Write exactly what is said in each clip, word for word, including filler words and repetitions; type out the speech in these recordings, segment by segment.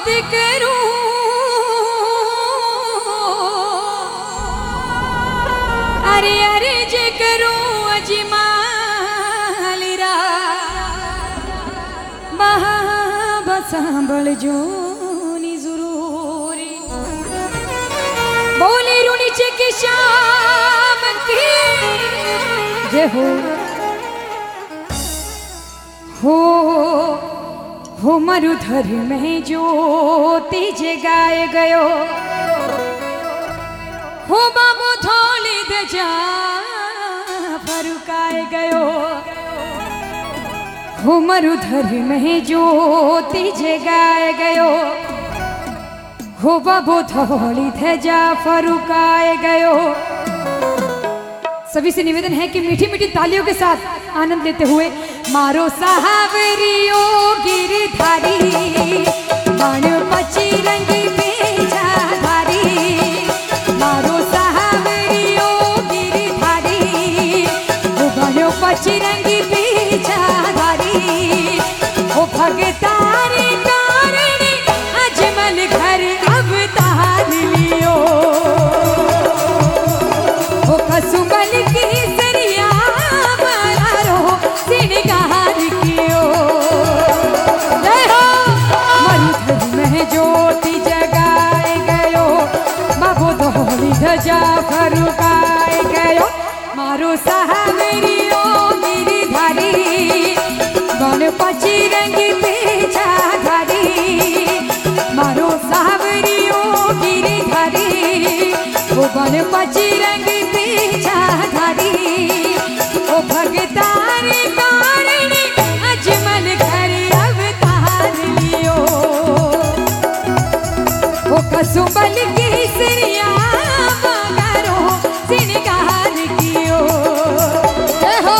करूं अरे अरे जे करूं अजमालिरा बाबा सांभल जो नी जरूरी बोले रूनी चे के शाम की जे हो हो हो मरुधर में ज्योति जगाए गयो हो बाबू थोली दे जा फरुकाए गयो हो मरुधर में ज्योति जगाए गयो हो बाबू थोली दे जा फरुकाए गयो। सभी से निवेदन है कि मीठी मीठी तालियों के साथ आनंद लेते हुए मारो सावरियो गिरधारी बाण पची रंगी बेजा धारी मारो सावरियो गिरधारी बाण पची रंगी बेजा धारी ओ भगतारी कारणी अजमल घर अवतार लियो ओ कसुमल की सरिया बरारो सिनगार कियो जय हो मरुधर में ज्योति जगाए गयो बाबू धोली ध्वजा फरुकाए गयो मारो सावरियो गिरधारी बन पची रंगी बेजा धारी मारो सावरियो गिरधारी वो बन पची रंगी बेजा धारी ओ भगतारी कारणी अजमल घर अवतार लियो ओ कसुमल की सरिया बगारो सिनगार कियो जय हो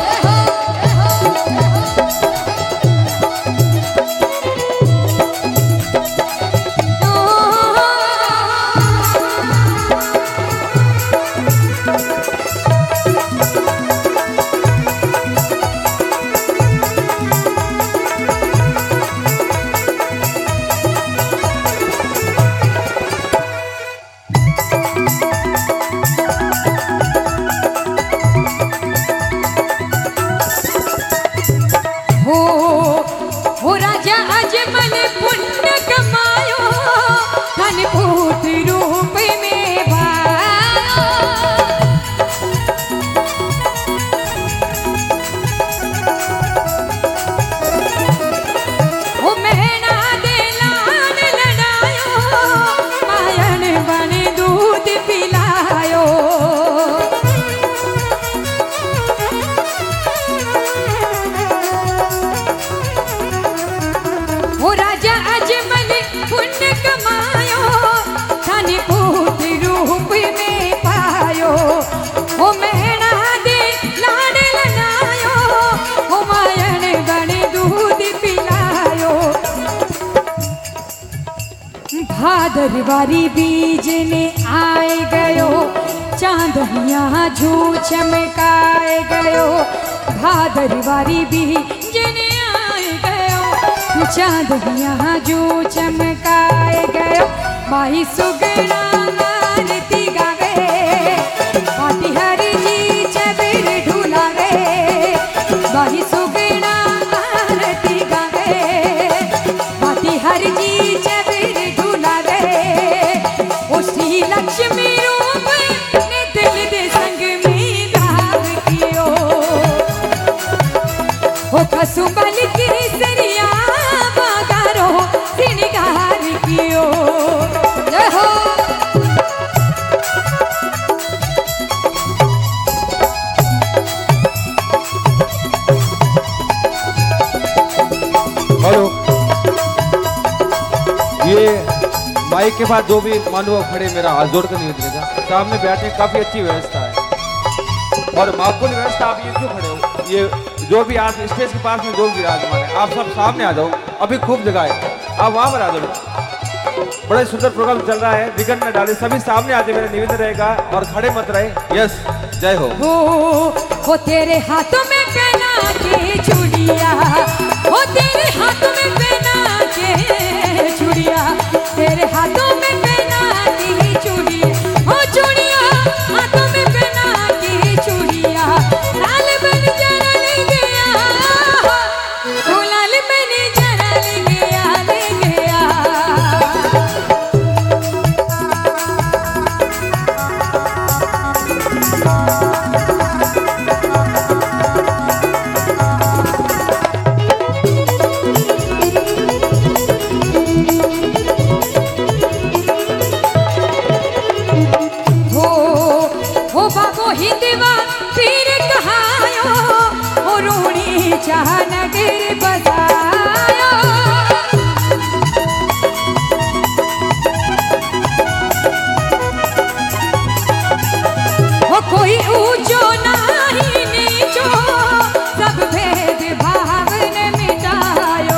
भादरवारी बीज ने आए गयो चांदनिया झू चमकाए गयो भादरवारी बीज ने आए गयो चांदनिया झू चमकाए गयो माही सुगना आरती गावे पाटी हरि जी चबीर ढूलावे माही सुगना आरती गावे पाटी हरि जी चबीर लक्ष्मी रूप ने दिल दे संग में गाव कियो ओ कसुमल की सरिया बगारो सिनगार कियो जय हो हेलो ये बाइक के बाद जो भी मानव खड़े मेरा हाथ जोड़ कर निवेदन है सामने बैठने काफी अच्छी व्यवस्था है और माकूल व्यवस्था। आप ये क्यों खड़े हो? ये जो भी आज स्टेज के पास में जो भी विराजमान है आप सब सामने आ जाओ, अभी खूब जगह है, आप वहां पर आ जाओ। बड़ा सुंदर प्रोग्राम चल रहा है, विघ्न न डाले, सभी सामने आते मेरा निवेदन रहेगा और खड़े मत रहे। यस जय हो। हो वो तेरे हाथों में पहना के चूड़िया, वो तेरे हाथों में पहना के चूड़िया पीर कहायो ओ रूणी चाह नगर बसायो। ओ कोई ऊंचो नहीं नीचो सब भेद भाव ने मिटायो।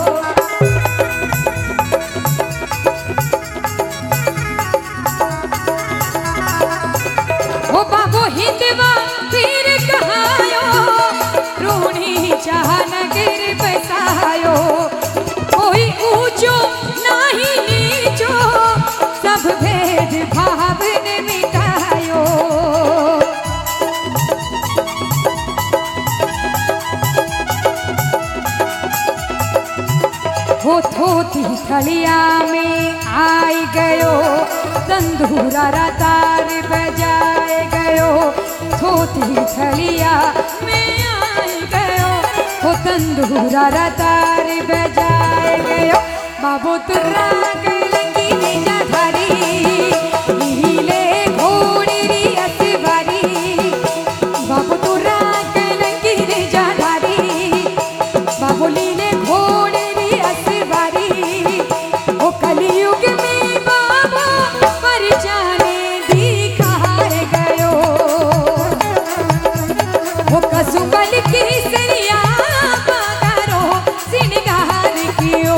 ओ बाबू हिंदवा पीर कहायो रूणी चाह नगर बसायो। कोई ऊंचो नहीं नीचो सब भेद भाव ने मिटायो। हो थोती थलिया में आई गयो तंदूरा तार बजाए गयो। थोती थलिया में आई गयो हो तंदूरा तार बजाए गयो। बाबू तुर्रा गलंगी निजा धारी नीले घोड़ी री असवारी। बाबू तुर्रा गलंगी निजा धारी बाबू लीले घोड़ी री असवारी। ओ कलयुग में बाबू पर जाने दिखाए गयो। ओ कसुबल की सरिया पगारो सिंगार कियो।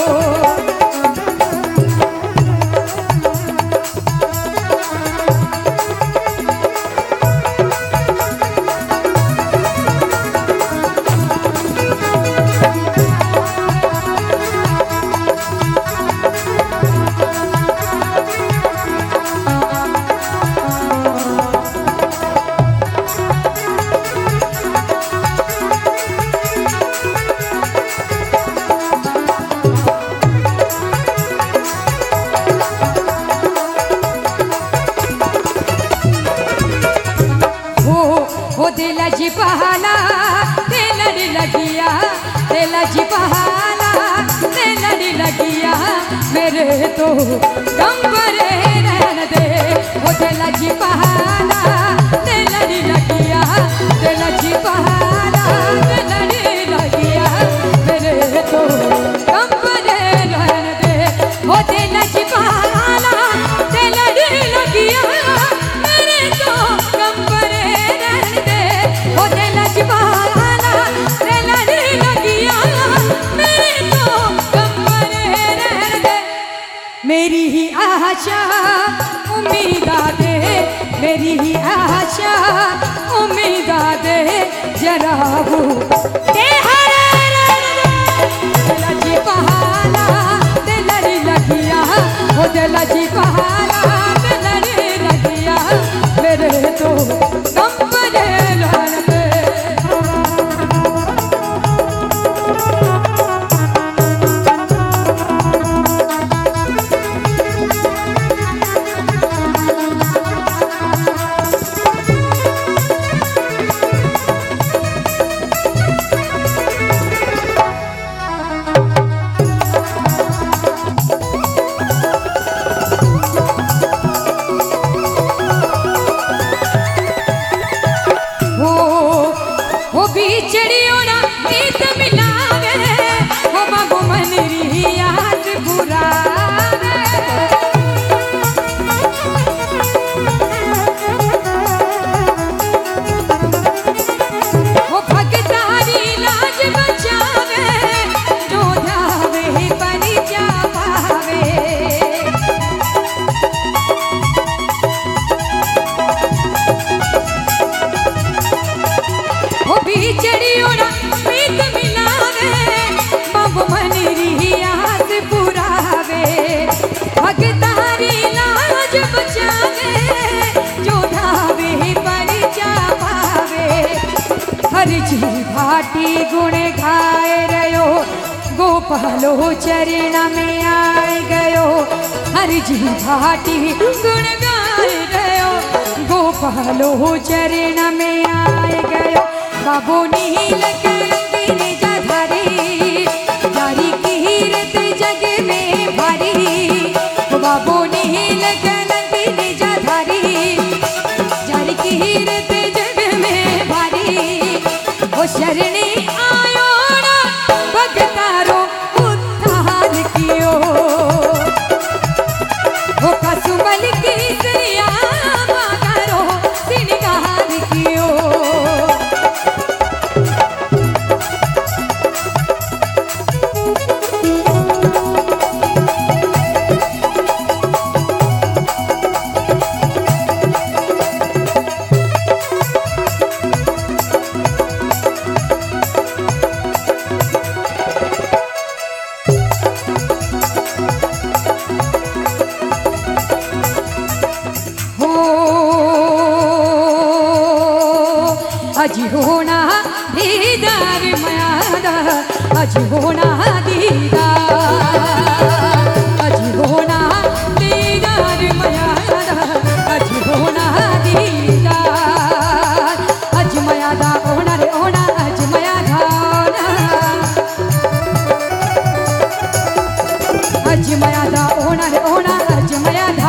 हो दिला जी बहाला ते लड़ी लगिया दिला जी बहाला ते लड़ी लगिया मेरे तो गम भरे रहन दे। हो दिला जी बहाला ते लड़ी लगिया दिला जी बहाला ते लड़ी लगिया मेरे तो गम भरे रहन दे। हो दिला जी बहाला ते लड़ी लगिया मेरे तो गम भरे रहन दे। हो दिला जी बहाला ते लड़ी लगिया मेरे तो गम भरे रहन दे। मेरी ही आशा उम्मीदा दे मेरी ही आशा उम्मीदा दे जरा वो ते हरे रहन दे। दिला जी बहाला ते लड़ी लगिया हो दिला जी बहाला ते लड़ी लगिया मेरे तो गम भरे रहन दे। बिछड़ियो ना नीत मिलावे हो बाबू मन री याद बुरावे। हो भगतारी लाज बचावे जो ध्यावे बनी जा पावे। हो बिछड़ियो ना मीत मिलावे बाबू मन री याद पुरावे। भगतारी लाज बचावे जो धावे पर जा पावे। हर जी भाटी गुण गाए रयो गोपालो चरण में आए गयो। हर जी भाटी गुण गाए रयो गोपालो चरण में आए गयो। बाबू नील कलंगी निजा धारी जारी कीरत जग में भारी। बाबू नील कलंगी निजा धारी जारी कीरत जग शरणी आयो ना भगतारो उद्धार कियो हो कसुमल की सरिया मागारो सिंगार कियो अज होना दीदार मयादा अज होना दीदार अज होना दीदार मयादा अज होना दीदार अज मयादा होना रे होना अज मयादा अज मयादा होना रे होना अज मयादा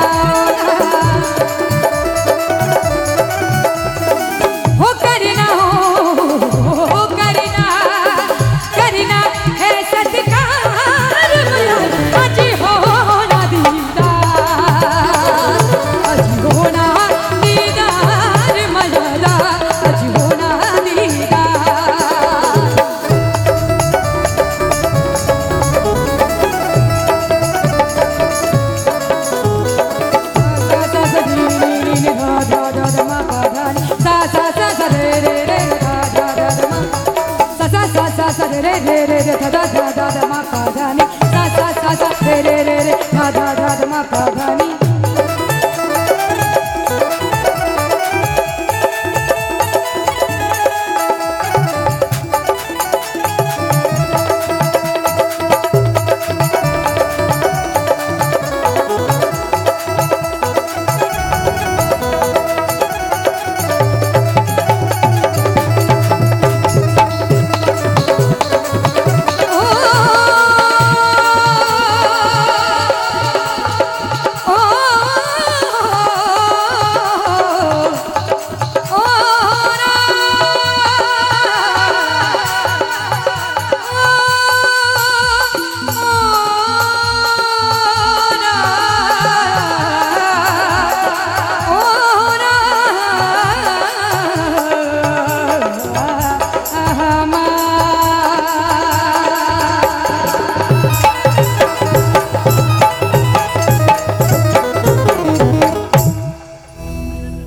re re re re da da da da ma pa da ni sa sa sa sa re re re re da da da ma pa da ni